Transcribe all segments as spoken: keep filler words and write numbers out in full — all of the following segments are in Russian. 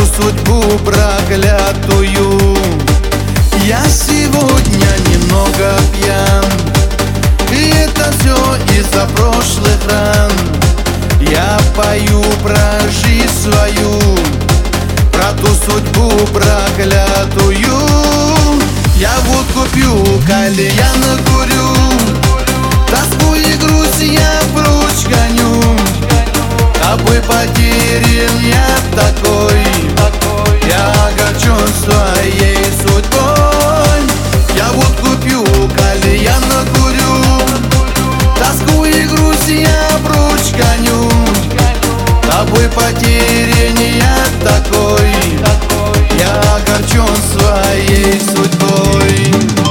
судьбу проклятую. Я сегодня немного пьян, и это все из-за прошлых ран. Я пою про жизнь свою, про ту судьбу проклятую. Я водку пью, кальян курю, тоску и грусть я прочь гоню. Тобой потерян я такой, я огорчен своей судьбой. Я водку пью, кальян курю, тоску и грусть я прочь гоню. Тобой потерян я такой, я огорчен своей судьбой.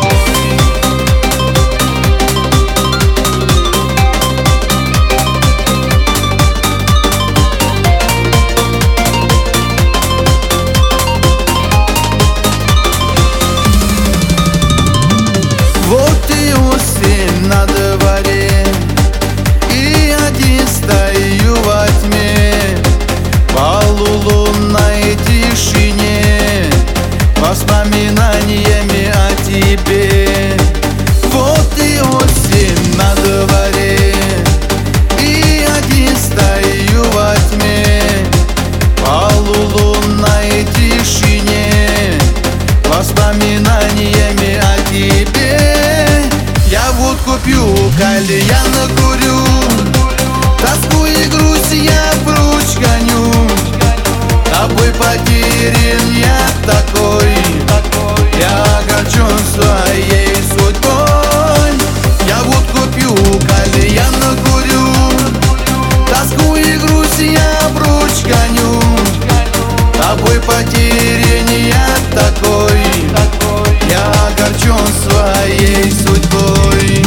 Вот и осень на дворе, и один стою во тьме, в полулунной тишине, воспоминаниями о тебе. Вот и осень на дворе, и один стою во тьме, в полулунной тишине, воспоминаниями о тебе. Я водку пью, кальян курю, тоску и грусть я прочь гоню. Тобой потерян я такой, я огорчен своей судьбой. Я водку пью, кальян курю, тоску и грусть я прочь гоню. Тобой потерян я такой, я огорчен своей судьбой.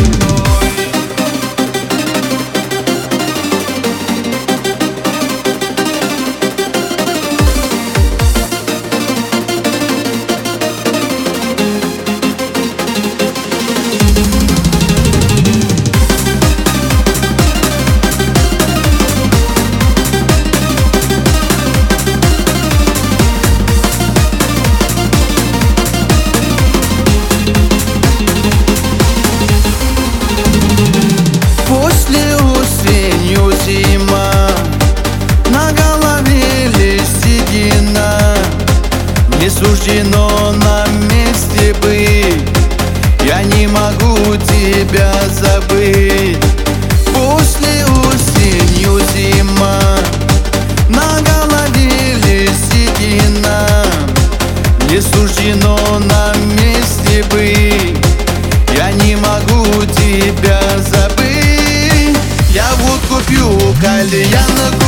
После осенью зима, на голове лишь седина. Не суждено нам вместе быть, я не могу тебя забыть. После осенью зима, на голове лишь седина. Не суждено нам вместе быть, я не могу тебя забыть. Я водку пью, кальян